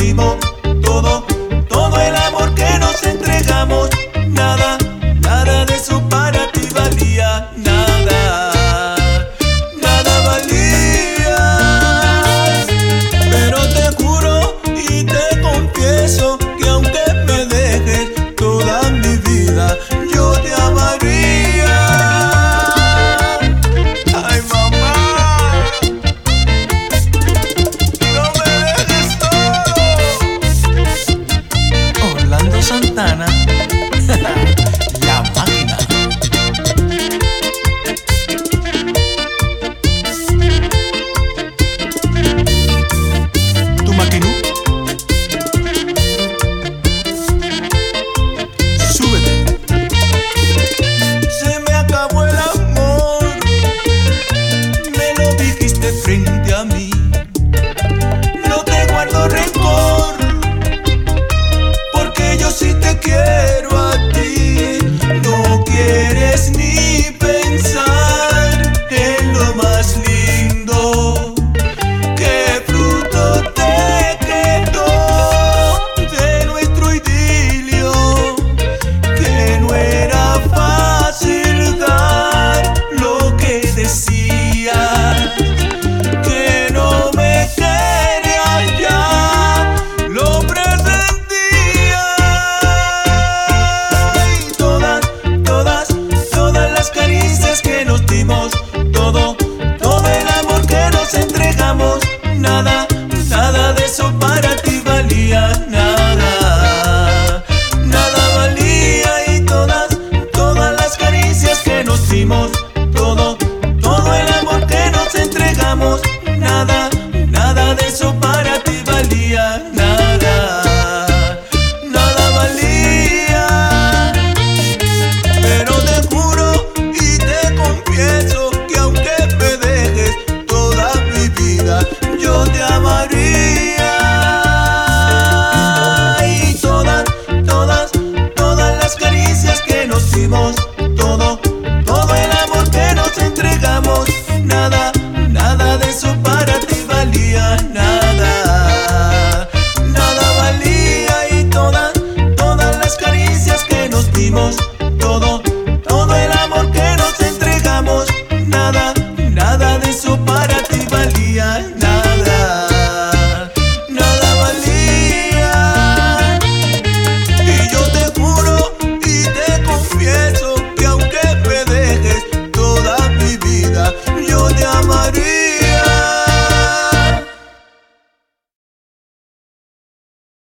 dimos, todo, todo el amor que nos entregamos. Nada, nada de eso para ti valía, nada, nada valía. Pero te juro y te confieso que aunque me dejes toda mi vida, yo te amaría. Ay, mamá, no me dejes solo. Orlando Santana, la máquina. ¿Tu maquinú? Súbete. Se me acabó el amor, me lo dijiste frente a mí. No te guardo rencor, porque yo sí te quiero a ti. No quieres ni pensar en lo más lindo que fruto te quedó de nuestro idilio, que no era fácil dar lo que decías, que no me querías ya, lo presentía. Y todas, todas, todas las caricias que nos dimos, todo, todo el amor que nos entregamos, nada, nada de eso para ti valía, nada, nada valía. Y todas, todas las caricias que nos dimos, todo, todo el amor que nos entregamos, nada, nada de eso para ti valía, nada, nada valía. Pero te juro y te confieso que aunque me dejes toda mi vida, yo te amaría. Y todas, todas, todas las caricias que nos dimos, todo, todo el amor que nos entregamos, nada, nada de eso para ti valía, nada, nada valía. Y todas, todas las caricias que nos dimos, todo, todo el amor que nos entregamos, nada, nada de eso para ti valía, nada.